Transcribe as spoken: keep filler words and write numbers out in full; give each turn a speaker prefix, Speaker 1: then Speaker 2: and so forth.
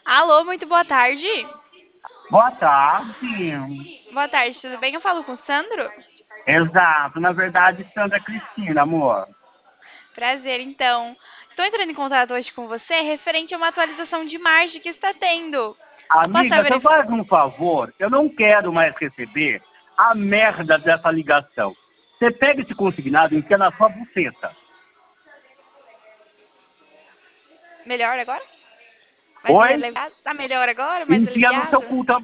Speaker 1: Alô, muito boa tarde.
Speaker 2: Boa tarde.
Speaker 1: Boa tarde, tudo bem? Eu falo com o Sandro?
Speaker 2: Exato, na verdade, Sandra Cristina, amor.
Speaker 1: Prazer, então. Estou entrando em contato hoje com você referente a uma atualização de margem que está tendo. Após a
Speaker 2: Amiga, você
Speaker 1: verif...
Speaker 2: faz um favor? Eu não quero mais receber a merda dessa ligação. Você pega esse consignado e enfia na sua buceta.
Speaker 1: Melhor agora? Mais
Speaker 2: Oi?
Speaker 1: aliviado? Tá melhor agora? Mais
Speaker 2: Enfia no seu
Speaker 1: aliviado?
Speaker 2: cu também.